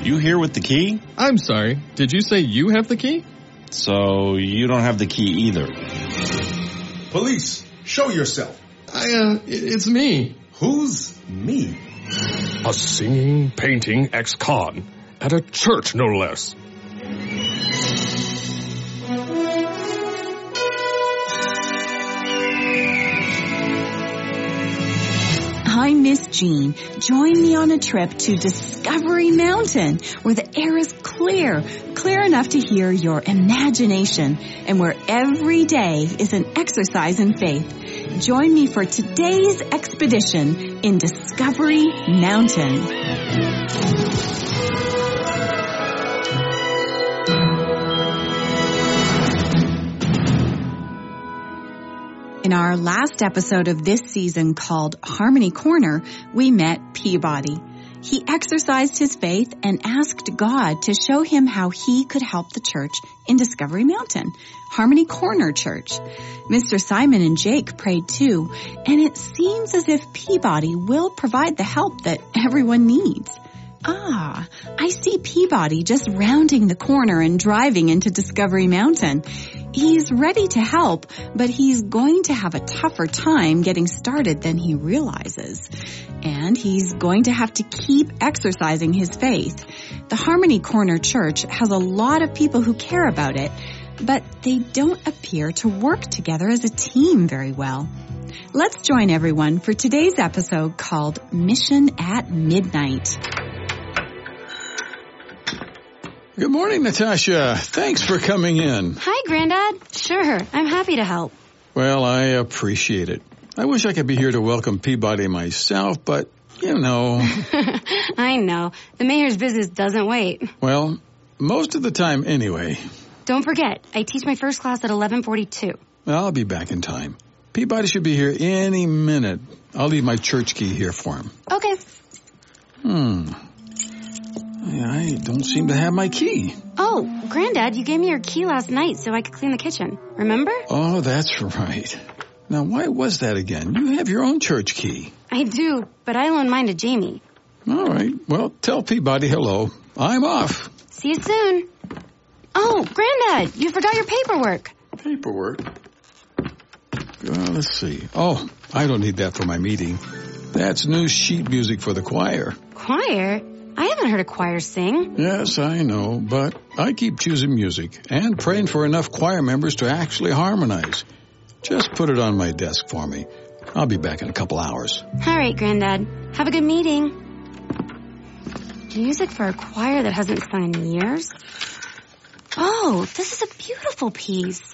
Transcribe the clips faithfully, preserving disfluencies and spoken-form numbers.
You here with the key? I'm sorry. Did you say you have the key? So you don't have the key either. Police, show yourself. I, uh, it's me. Who's me? A singing, painting ex-con. At a church, no less. I'm Miss Jean. Join me on a trip to Discovery Mountain, where the air is clear, clear enough to hear your imagination, and where every day is an exercise in faith. Join me for today's expedition in Discovery Mountain. In our last episode of this season called Harmony Corner, we met Peabody. He exercised his faith and asked God to show him how he could help the church in Discovery Mountain, Harmony Corner Church. Mister Simon and Jake prayed too, and it seems as if Peabody will provide the help that everyone needs. Ah, I see Peabody just rounding the corner and driving into Discovery Mountain. He's ready to help, but he's going to have a tougher time getting started than he realizes. And he's going to have to keep exercising his faith. The Harmony Corner Church has a lot of people who care about it, but they don't appear to work together as a team very well. Let's join everyone for today's episode called Mission at Midnight. Good morning, Natasha. Thanks for coming in. Hi, Granddad. Sure, I'm happy to help. Well, I appreciate it. I wish I could be here to welcome Peabody myself, but, you know. I know. The mayor's business doesn't wait. Well, most of the time anyway. Don't forget, I teach my first class at eleven forty-two. I'll be back in time. Peabody should be here any minute. I'll leave my church key here for him. Okay. Hmm. I don't seem to have my key. Oh, Granddad, you gave me your key last night so I could clean the kitchen. Remember? Oh, that's right. Now, why was that again? You have your own church key. I do, but I loaned mine to Jamie. All right. Well, tell Peabody hello. I'm off. See you soon. Oh, Granddad, you forgot your paperwork. Paperwork? Well, let's see. Oh, I don't need that for my meeting. That's new sheet music for the choir. Choir? I haven't heard a choir sing. Yes, I know, but I keep choosing music and praying for enough choir members to actually harmonize. Just put it on my desk for me. I'll be back in a couple hours. All right, Granddad. Have a good meeting. Music for a choir that hasn't sung in years? Oh, this is a beautiful piece.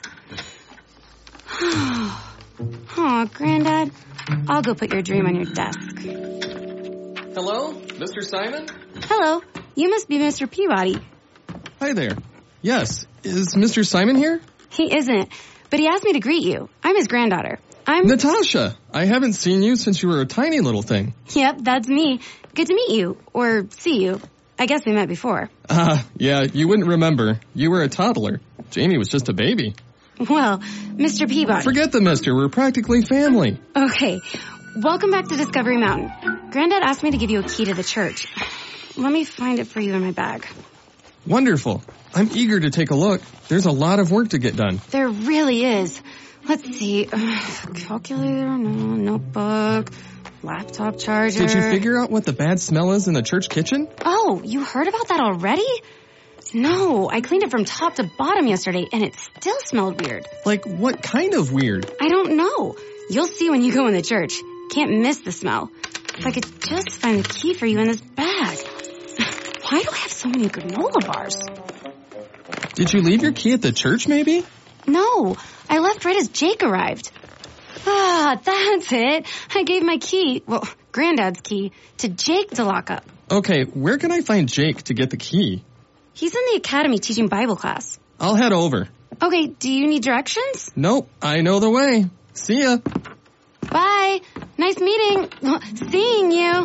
Oh, Granddad, I'll go put your dream on your desk. Hello, Mister Simon? Hello, you must be Mister Peabody. Hi there. Yes, is Mister Simon here? He isn't, but he asked me to greet you. I'm his granddaughter. I'm... Natasha, I haven't seen you since you were a tiny little thing. Yep, that's me. Good to meet you, or see you. I guess we met before. Ah, uh, yeah, you wouldn't remember. You were a toddler. Jamie was just a baby. Well, Mister Peabody. Forget the mister, we're practically family. Okay, welcome back to Discovery Mountain. Granddad asked me to give you a key to the church. Let me find it for you in my bag. Wonderful. I'm eager to take a look. There's a lot of work to get done. There really is. Let's see. Uh, calculator, no, notebook, laptop charger. Did you figure out what the bad smell is in the church kitchen? Oh, you heard about that already? No, I cleaned it from top to bottom yesterday, and it still smelled weird. Like, what kind of weird? I don't know. You'll see when you go in the church. Can't miss the smell. If I could just find the key for you in this bag. Why do I have so many granola bars? Did you leave your key at the church, maybe? No, I left right as Jake arrived. Ah, that's it. I gave my key, well, Granddad's key, to Jake to lock up. Okay, where can I find Jake to get the key? He's in the academy teaching Bible class. I'll head over. Okay, do you need directions? Nope, I know the way. See ya. Bye. Nice meeting. Seeing you.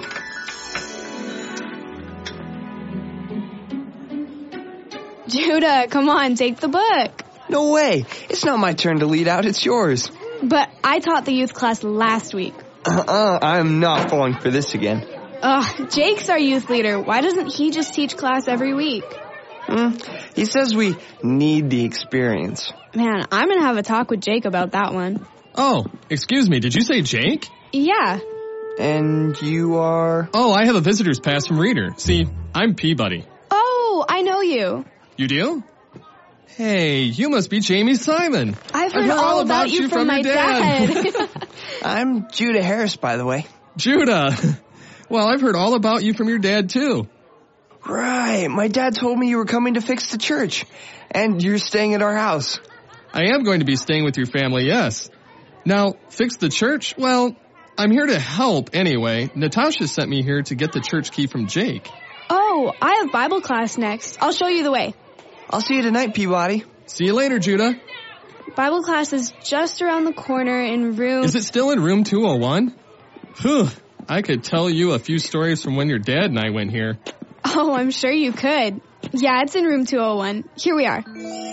Judah, come on, take the book. No way. It's not my turn to lead out, it's yours. But I taught the youth class last week. Uh-uh, I'm not falling for this again. Ugh, Jake's our youth leader. Why doesn't he just teach class every week? Hmm. He says we need the experience. Man, I'm gonna have a talk with Jake about that one. Oh, excuse me, did you say Jake? Yeah. And you are? Oh, I have a visitor's pass from Reader. See, I'm Peabody. Oh, I know you. You do? Hey, you must be Jamie Simon. I've heard, I've heard all, all about, about you from, from my dad. dad. I'm Judah Harris, by the way. Judah. Well, I've heard all about you from your dad, too. Right. My dad told me you were coming to fix the church. And you're staying at our house. I am going to be staying with your family, yes. Now, fix the church? Well, I'm here to help anyway. Natasha sent me here to get the church key from Jake. Oh, I have Bible class next. I'll show you the way. I'll see you tonight, Peabody. See you later, Judah. Bible class is just around the corner in room... Is it still in room two oh one? Whew, I could tell you a few stories from when your dad and I went here. Oh, I'm sure you could. Yeah, it's in room two oh one. Here we are.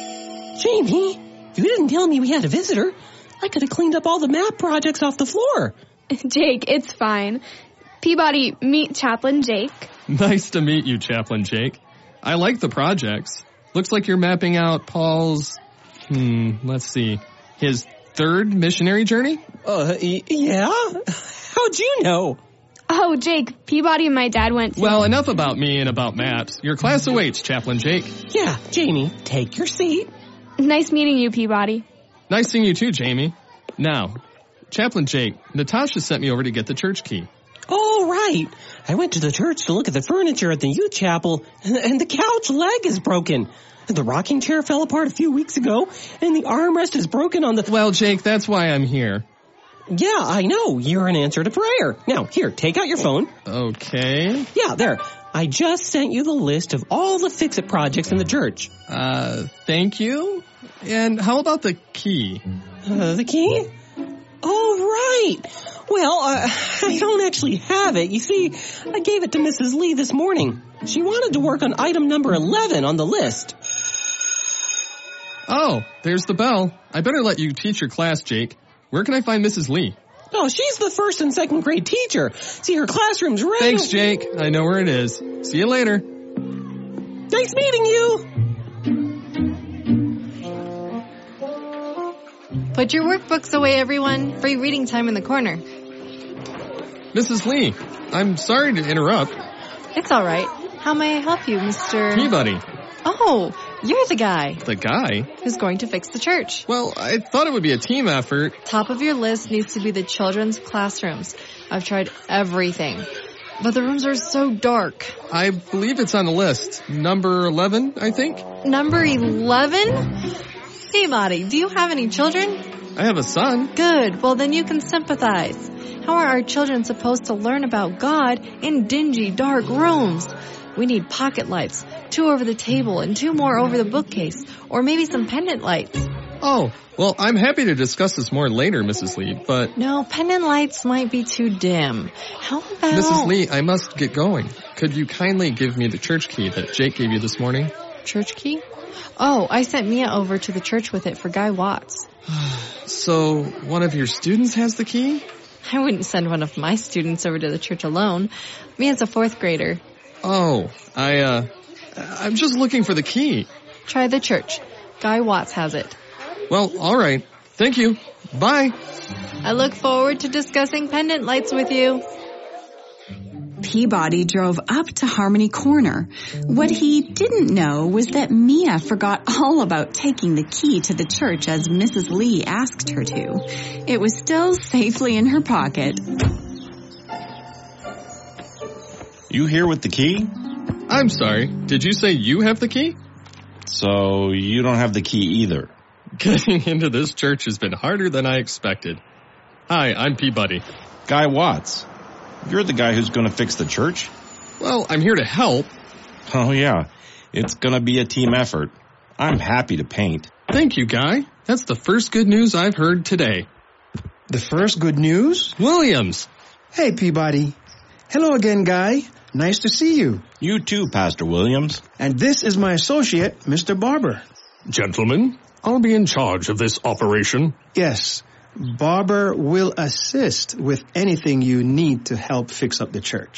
Jamie, you didn't tell me we had a visitor. I could have cleaned up all the map projects off the floor. Jake, it's fine. Peabody, meet Chaplain Jake. Nice to meet you, Chaplain Jake. I like the projects. Looks like you're mapping out Paul's, hmm, let's see, his third missionary journey? Uh, yeah? How'd you know? Oh, Jake, Peabody and my dad went to... Well, enough about me and about maps. Your class awaits, Chaplain Jake. Yeah, Jamie, take your seat. Nice meeting you, Peabody. Nice seeing you too, Jamie. Now, Chaplain Jake, Natasha sent me over to get the church key. Oh, right. I went to the church to look at the furniture at the youth chapel, and, and the couch leg is broken. The rocking chair fell apart a few weeks ago, and the armrest is broken on the... Well, Jake, that's why I'm here. Yeah, I know. You're an answer to prayer. Now, here, take out your phone. Okay. Yeah, there. I just sent you the list of all the fix-it projects in the church. Uh, thank you. And how about the key? Uh, the key? Oh, right. Well, uh, I don't actually have it. You see, I gave it to Missus Lee this morning. She wanted to work on item number eleven on the list. Oh, there's the bell. I better let you teach your class, Jake. Where can I find Missus Lee? Oh, she's the first and second grade teacher. See, her classroom's ready. Thanks, Jake. I know where it is. See you later. Nice meeting you. Put your workbooks away, everyone. Free reading time in the corner. Missus Lee, I'm sorry to interrupt. It's all right. How may I help you, Mister Peabody. Oh, you're the guy. The guy? Who's going to fix the church. Well, I thought it would be a team effort. Top of your list needs to be the children's classrooms. I've tried everything, but the rooms are so dark. I believe it's on the list. Number eleven, I think. Number eleven? Peabody, do you have any children? I have a son. Good. Well, then you can sympathize. How are our children supposed to learn about God in dingy, dark rooms? We need pocket lights, two over the table and two more over the bookcase, or maybe some pendant lights. Oh, well, I'm happy to discuss this more later, Missus Lee, but... No, pendant lights might be too dim. How about... Missus Lee, I must get going. Could you kindly give me the church key that Jake gave you this morning? Church key? Oh, I sent Mia over to the church with it for Guy Watts. So, one of your students has the key? I wouldn't send one of my students over to the church alone. Mia's a fourth grader. Oh, I, uh, I'm just looking for the key. Try the church. Guy Watts has it. Well, all right. Thank you. Bye. I look forward to discussing pendant lights with you. Peabody drove up to Harmony Corner. What he didn't know was that Mia forgot all about taking the key to the church as Missus Lee asked her to. It was still safely in her pocket. You here with the key? I'm sorry. Did you say you have the key? So you don't have the key either. Getting into this church has been harder than I expected. Hi, I'm Peabody. Guy Watts. You're the guy who's going to fix the church? Well, I'm here to help. Oh, yeah. It's going to be a team effort. I'm happy to paint. Thank you, Guy. That's the first good news I've heard today. The first good news? Williams. Hey, Peabody. Hello again, Guy. Nice to see you. You too, Pastor Williams. And this is my associate, Mister Barber. Gentlemen, I'll be in charge of this operation. Yes. Barber will assist with anything you need to help fix up the church.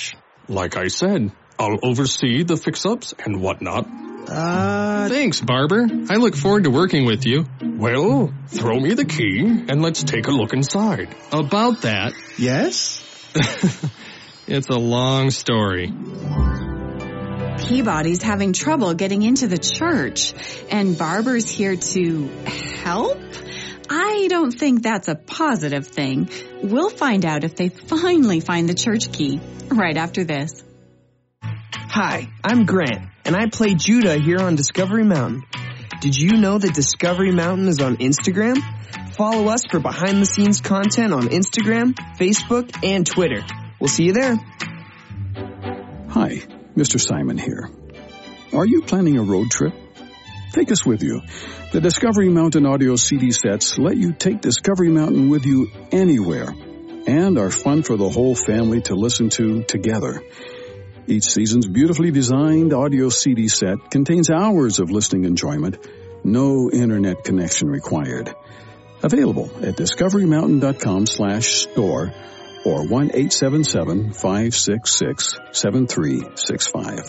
Like I said, I'll oversee the fix-ups and whatnot. Uh... Thanks, Barber. I look forward to working with you. Well, throw me the key and let's take a look inside. About that... Yes? It's a long story. Peabody's having trouble getting into the church, and Barber's here to help? I don't think that's a positive thing. We'll find out if they finally find the church key right after this. Hi, I'm Grant, and I play Judah here on Discovery Mountain. Did you know that Discovery Mountain is on Instagram? Follow us for behind-the-scenes content on Instagram, Facebook, and Twitter. We'll see you there. Hi, Mister Simon here. Are you planning a road trip? Take us with you. The Discovery Mountain audio C D sets let you take Discovery Mountain with you anywhere and are fun for the whole family to listen to together. Each season's beautifully designed audio C D set contains hours of listening enjoyment, no internet connection required. Available at discoverymountain.com slash store or one eight seven seven, five six six, seven three six five.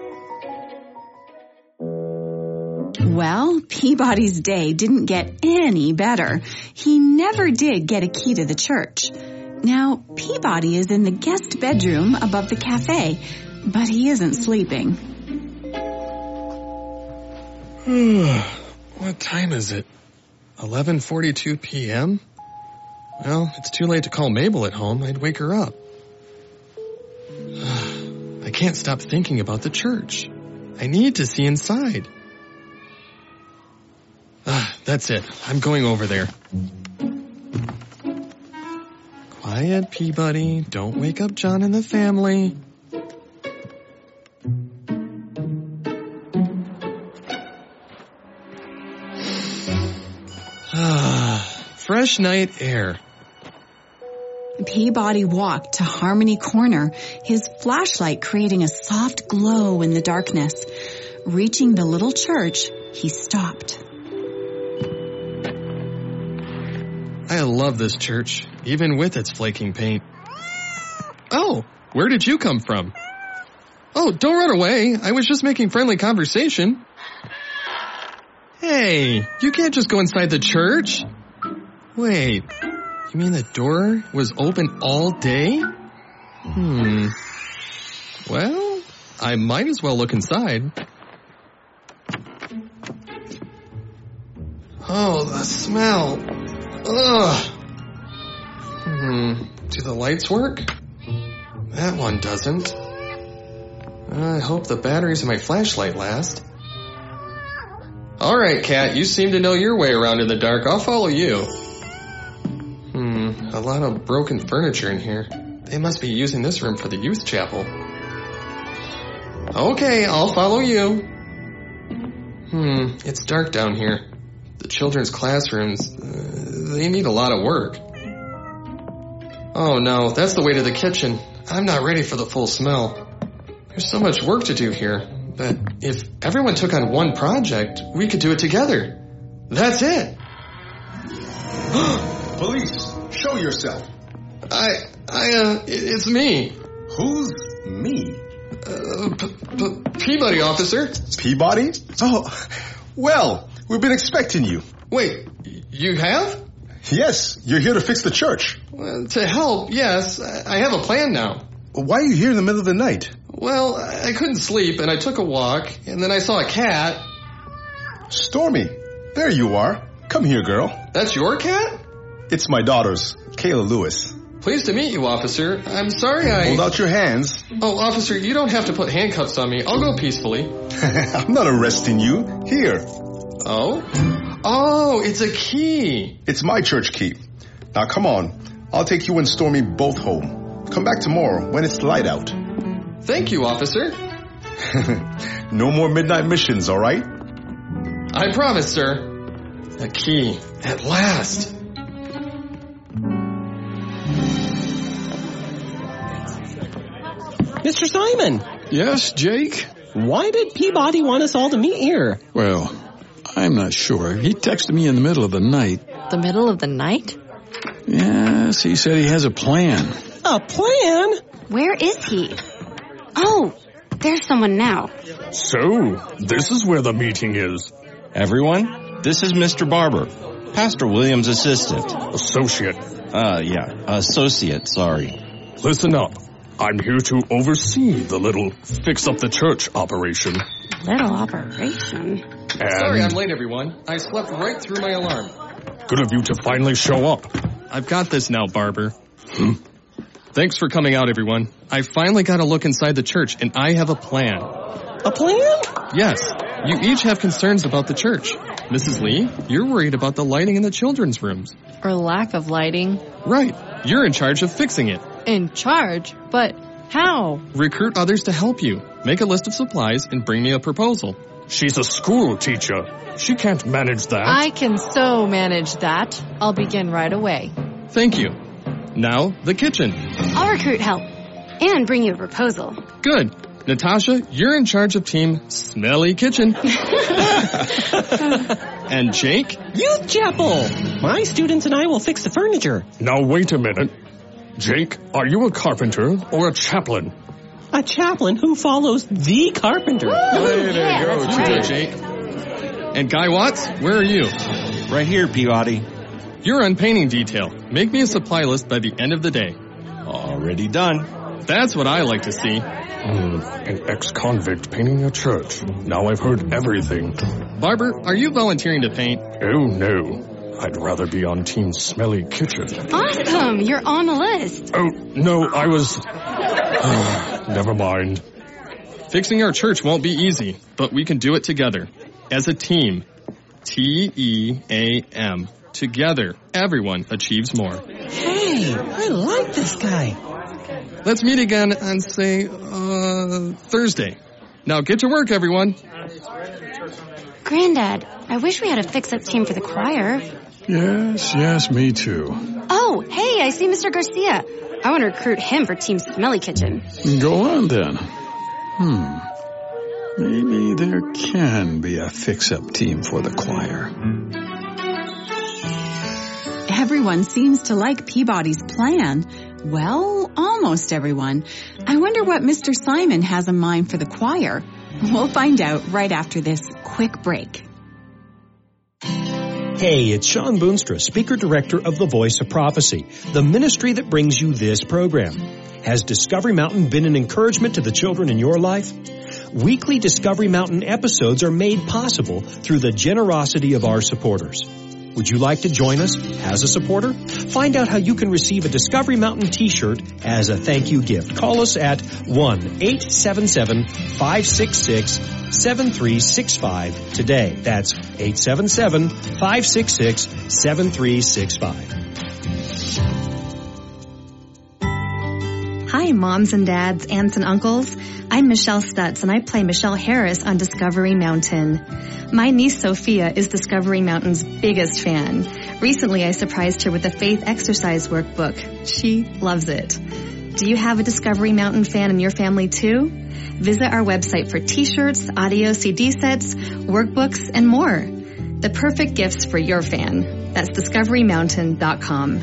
Well, Peabody's day didn't get any better. He never did get a key to the church. Now, Peabody is in the guest bedroom above the cafe, but he isn't sleeping. What time is it? eleven forty-two p.m.? Well, it's too late to call Mabel at home. I'd wake her up. I can't stop thinking about the church. I need to see inside. Ah, that's it. I'm going over there. Quiet, Peabody. Don't wake up John and the family. Ah, fresh night air. Peabody walked to Harmony Corner, his flashlight creating a soft glow in the darkness. Reaching the little church, he stopped. I love this church, even with its flaking paint. Oh, where did you come from? Oh, don't run away. I was just making friendly conversation. Hey, you can't just go inside the church. Wait, you mean the door was open all day? Hmm. Well, I might as well look inside. Oh, the smell. Ugh. Hmm. Do the lights work? That one doesn't. I hope the batteries in my flashlight last. All right, Cat, you seem to know your way around in the dark. I'll follow you. Hmm, a lot of broken furniture in here. They must be using this room for the youth chapel. Okay, I'll follow you. Hmm, it's dark down here. The children's classrooms, uh, they need a lot of work. Oh no, that's the way to the kitchen. I'm not ready for the full smell. There's so much work to do here, but if everyone took on one project, we could do it together. That's it. Police, show yourself. I, I, uh, it's me. Who's me? Uh, P- P- Peabody, officer. Peabody? Oh, well, we've been expecting you. Wait, you have? Yes, you're here to fix the church. Well, to help, yes. I have a plan now. Why are you here in the middle of the night? Well, I couldn't sleep, and I took a walk, and then I saw a cat. Stormy, there you are. Come here, girl. That's your cat? It's my daughter's, Kayla Lewis. Pleased to meet you, officer. I'm sorry I... Hold out your hands. Oh, officer, you don't have to put handcuffs on me. I'll go peacefully. I'm not arresting you. Here. Oh? Oh, it's a key. It's my church key. Now, come on. I'll take you and Stormy both home. Come back tomorrow when it's light out. Thank you, officer. No more midnight missions, all right? I promise, sir. A key. At last. Mister Simon! Yes, Jake? Why did Peabody want us all to meet here? Well, I'm not sure. He texted me in the middle of the night. The middle of the night? Yes, he said he has a plan. A plan? Where is he? Oh, there's someone now. So, this is where the meeting is. Everyone, this is Mister Barber, Pastor Williams' assistant. Associate. Uh, yeah, associate, sorry. Listen up. I'm here to oversee the little fix-up-the-church operation. Little operation? And Sorry I'm late, everyone. I slept right through my alarm. good of you to finally show up. I've got this now, Barber. Hmm? Thanks for coming out, everyone. I finally got a look inside the church, and I have a plan. A plan? Yes. You each have concerns about the church. Missus Lee, you're worried about the lighting in the children's rooms. Or lack of lighting. Right. You're in charge of fixing it. In charge? But how? Recruit others to help you. Make a list of supplies and bring me a proposal. She's a school teacher. She can't manage that. I can so manage that. I'll begin right away. Thank you. Now, the kitchen. I'll recruit help and bring you a proposal. Good. Natasha, you're in charge of team Smelly Kitchen. And Jake? Youth Chapel! My students and I will fix the furniture. Now wait a minute. Jake, are you a carpenter or a chaplain? A chaplain who follows the carpenter. Way to Yeah, go, that's Tutor right. Jake. And Guy Watts, where are you? Right here, Peabody. You're on painting detail. Make me a supply list by the end of the day. Already done. That's what I like to see. Hmm, an ex-convict painting a church. Now I've heard everything. Barber, are you volunteering to paint? Oh, no. I'd rather be on Team Smelly Kitchen. Awesome! You're on the list. Oh, no, I was... Never mind. Fixing our church won't be easy, but we can do it together. As a team. T E A M. Together, everyone achieves more. Hey, I like this guy. Let's meet again on, say, uh, Thursday. Now get to work, everyone. Granddad, I wish we had a fix-up team for the choir. Yes, yes, me too. Oh, hey, I see Mister Garcia. I want to recruit him for Team Smelly Kitchen. Go on then. Hmm. Maybe there can be a fix-up team for the choir. Everyone seems to like Peabody's plan. Well, almost everyone. I wonder what Mister Simon has in mind for the choir. We'll find out right after this quick break. Hey, it's Sean Boonstra, Speaker Director of the Voice of Prophecy, the ministry that brings you this program. Has Discovery Mountain been an encouragement to the children in your life? Weekly Discovery Mountain episodes are made possible through the generosity of our supporters. Would you like to join us as a supporter? Find out how you can receive a Discovery Mountain t-shirt as a thank you gift. Call us at one eight seven seven, five six six, seven three six five today. That's eight seven seven, five six six, seven three six five. Hi, moms and dads, aunts and uncles. I'm Michelle Stutz, and I play Michelle Harris on Discovery Mountain. My niece Sophia is Discovery Mountain's biggest fan. Recently, I surprised her with a faith exercise workbook. She loves it. Do you have a Discovery Mountain fan in your family too? Visit our website for t-shirts, audio C D sets, workbooks, and more. The perfect gifts for your fan. That's discovery mountain dot com.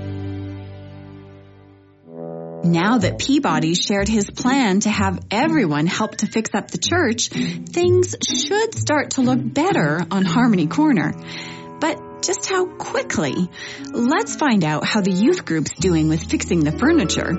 Now that Peabody shared his plan to have everyone help to fix up the church, things should start to look better on Harmony Corner. But just how quickly? Let's find out how the youth group's doing with fixing the furniture.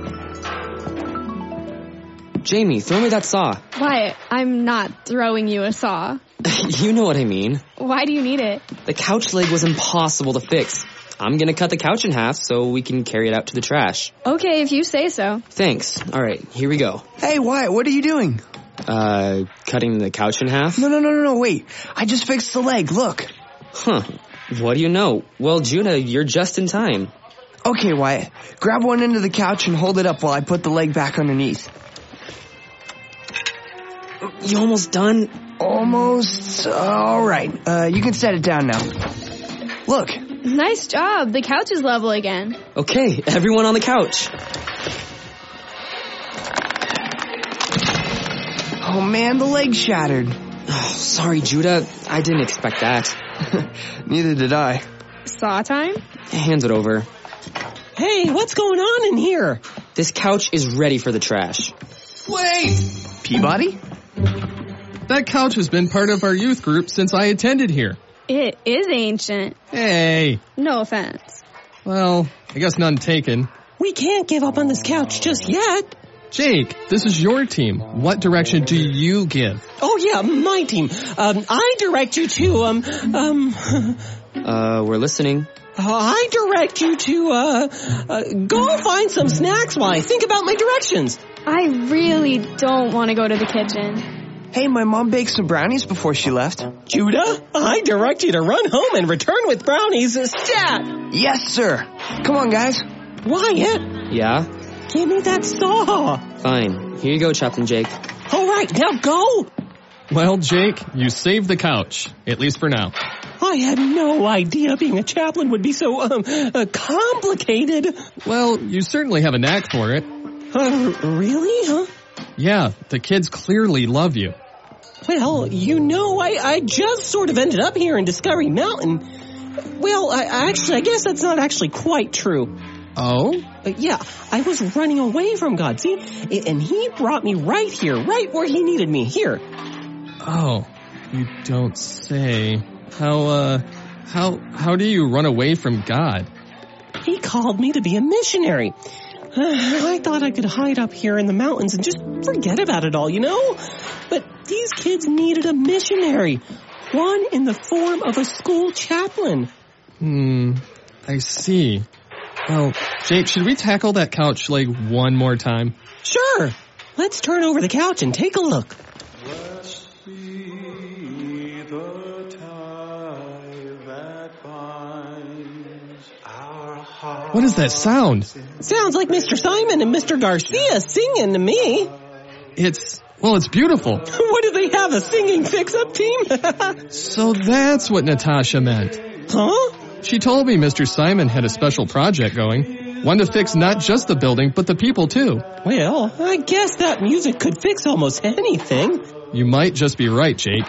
Jamie, throw me that saw. Wyatt, I'm not throwing you a saw. You know what I mean. Why do you need it? The couch leg was impossible to fix. I'm gonna cut the couch in half so we can carry it out to the trash. Okay, if you say so. Thanks. All right, here we go. Hey, Wyatt, what are you doing? Uh, cutting the couch in half? No, no, no, no, no, wait. I just fixed the leg, look. Huh. What do you know? Well, Judah, you're just in time. Okay, Wyatt, grab one end of the couch and hold it up while I put the leg back underneath. You almost done? Almost. All right. Uh, you can set it down now. Look. Nice job. The couch is level again. Okay, everyone on the couch. Oh man, the leg shattered. Oh, sorry, Judah. I didn't expect that. Neither did I. Saw time? Hands it over. Hey, what's going on in here? This couch is ready for the trash. Wait! Peabody? That couch has been part of our youth group since I attended here. It is ancient. Hey. No offense. Well, I guess none taken. We can't give up on this couch just yet. Jake, this is your team. What direction do you give? Oh, yeah, my team. Um, I direct you to, um, um... uh, we're listening. Uh, I direct you to, uh, uh, go find some snacks while I think about my directions. I really don't want to go to the kitchen. Hey, my mom baked some brownies before she left. Judah, I direct you to run home and return with brownies. Stat! Yes, sir. Come on, guys. Wyatt? Yeah? Give me that saw. Fine. Here you go, Chaplain Jake. All right, now go. Well, Jake, you saved the couch, at least for now. I had no idea being a chaplain would be so, um, uh, complicated. Well, you certainly have a knack for it. Uh, really, huh? Yeah, the kids clearly love you. Well, you know, I, I just sort of ended up here in Discovery Mountain. Well, I, actually, I guess that's not actually quite true. Oh? Uh, yeah, I was running away from God, see? And he brought me right here, right where he needed me, here. Oh, you don't say. How, uh, how, how do you run away from God? He called me to be a missionary. I thought I could hide up here in the mountains and just forget about it all, you know? But these kids needed a missionary. One in the form of a school chaplain. Hmm, I see. Well, Jake, should we tackle that couch, like, one more time? Sure. Let's turn over the couch and take a look. What is that sound? Sounds like Mister Simon and Mister Garcia singing to me. It's, well, it's beautiful. What do they have, a singing fix-up team? So that's what Natasha meant. Huh? She told me Mister Simon had a special project going. One to fix not just the building, but the people too. Well, I guess that music could fix almost anything. You might just be right, Jake.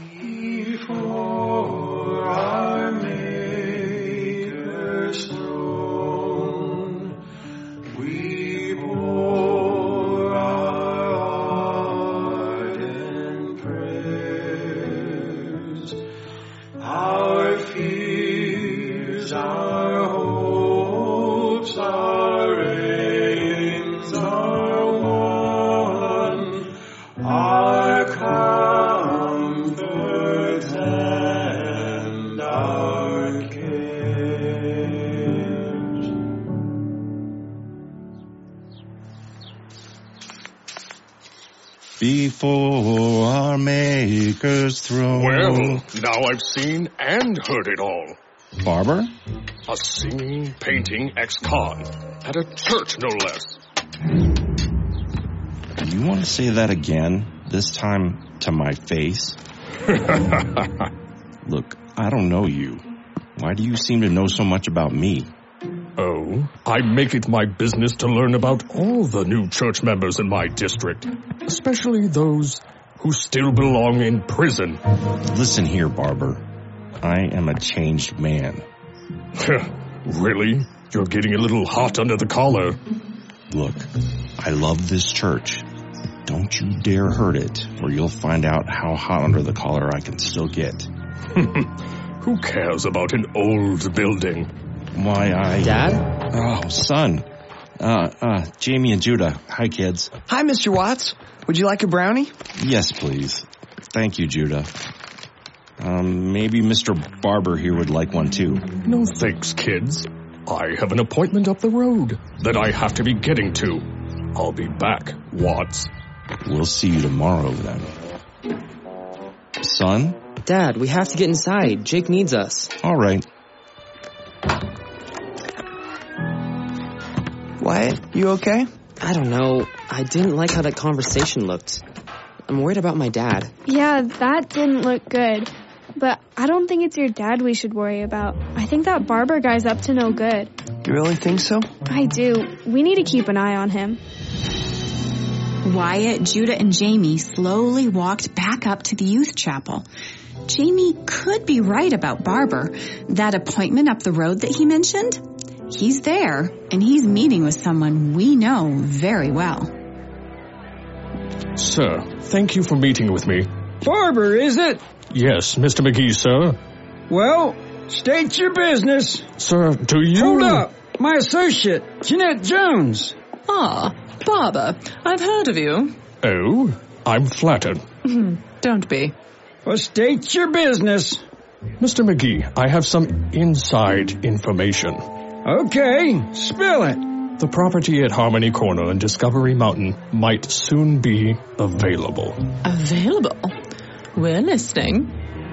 Before our Maker's throne. Well, now I've seen and heard it all. Barber? A singing, painting ex-con. At a church, no less. You want to say that again? This time to my face? Look, I don't know you. Why do you seem to know so much about me? Oh, I make it my business to learn about all the new church members in my district, especially those who still belong in prison. Listen here, Barber. I am a changed man. Really? You're getting a little hot under the collar. Look, I love this church. Don't you dare hurt it, or you'll find out how hot under the collar I can still get. Who cares about an old building? Why, I... Dad? Oh, son. Uh, uh, Jamie and Judah. Hi, kids. Hi, Mister Watts. Would you like a brownie? Yes, please. Thank you, Judah. Um, maybe Mister Barber here would like one, too. No thanks, kids. I have an appointment up the road that I have to be getting to. I'll be back, Watts. We'll see you tomorrow, then. Son? Dad, we have to get inside. Jake needs us. All right. Wyatt, you okay? I don't know. I didn't like how that conversation looked. I'm worried about my dad. Yeah, that didn't look good. But I don't think it's your dad we should worry about. I think that Barber guy's up to no good. You really think so? I do. We need to keep an eye on him. Wyatt, Judah, and Jamie slowly walked back up to the youth chapel. Jamie could be right about Barber. That appointment up the road that he mentioned? He's there, and he's meeting with someone we know very well. Sir, thank you for meeting with me. Barber, is it? Yes, Mister McGee, sir. Well, state your business. Sir, do you... Hold up. My associate, Jeanette Jones. Ah, Barber. I've heard of you. Oh, I'm flattered. Don't be. Well, state your business. Mister McGee, I have some inside information. Okay, spill it. The property at Harmony Corner and Discovery Mountain might soon be available. Available? We're listening.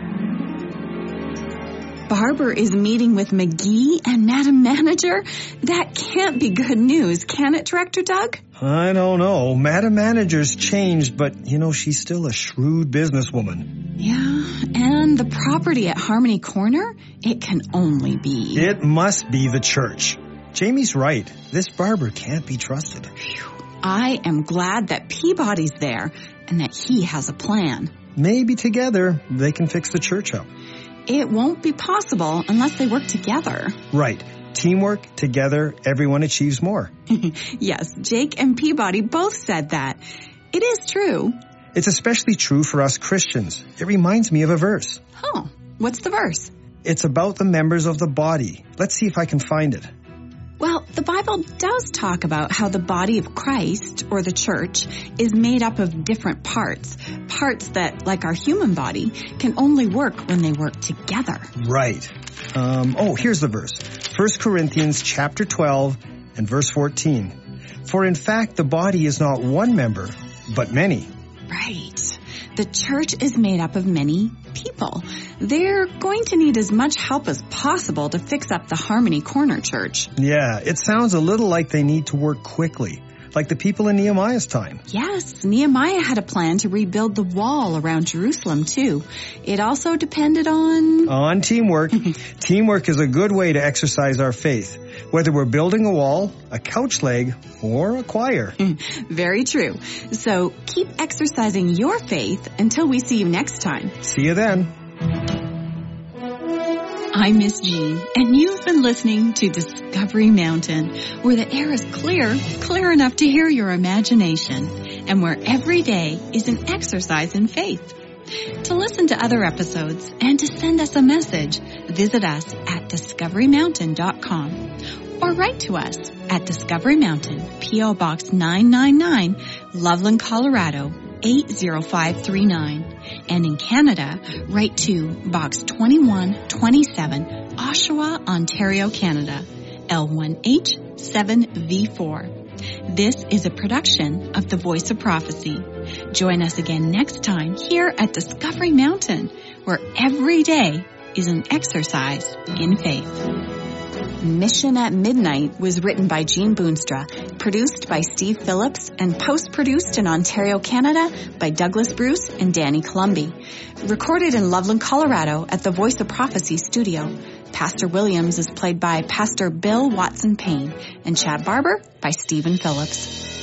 Barber is meeting with McGee and Madam Manager? That can't be good news, can it, Director Doug? I don't know. Madam Manager's changed, but, you know, she's still a shrewd businesswoman. Yeah, and the property at Harmony Corner? It can only be... It must be the church. Jamie's right. This Barber can't be trusted. I am glad that Peabody's there and that he has a plan. Maybe together they can fix the church up. It won't be possible unless they work together. Right. Teamwork, together, everyone achieves more. Yes, Jake and Peabody both said that. It is true. It's especially true for us Christians. It reminds me of a verse. Oh, what's the verse? It's about the members of the body. Let's see if I can find it. Well, the Bible does talk about how the body of Christ, or the church, is made up of different parts. Parts that, like our human body, can only work when they work together. Right. Um, oh, here's the verse. First Corinthians chapter twelve and verse fourteen. For in fact, the body is not one member, but many. Right. The church is made up of many people. They're going to need as much help as possible to fix up the Harmony Corner Church. Yeah, it sounds a little like they need to work quickly, like the people in Nehemiah's time. Yes, Nehemiah had a plan to rebuild the wall around Jerusalem, too. It also depended on... On teamwork. Teamwork is a good way to exercise our faith, whether we're building a wall, a couch leg, or a choir. Very true. So keep exercising your faith until we see you next time. See you then. I'm Miss Jean, and you've been listening to Discovery Mountain, where the air is clear, clear enough to hear your imagination, and where every day is an exercise in faith. To listen to other episodes and to send us a message, visit us at discovery mountain dot com or write to us at Discovery Mountain, P O Box nine nine nine, Loveland, Colorado, eight zero five three nine. And in Canada, write to Box twenty-one twenty-seven, Oshawa, Ontario, Canada, L one H seven V four. This is a production of The Voice of Prophecy. Join us again next time here at Discovery Mountain, where every day is an exercise in faith. Mission at Midnight was written by Jean Boonstra, produced by Steve Phillips, and post-produced in Ontario, Canada by Douglas Bruce and Danny Columbi. Recorded in Loveland, Colorado at the Voice of Prophecy studio. Pastor Williams is played by Pastor Bill Watson Payne, and Chad Barber by Stephen Phillips.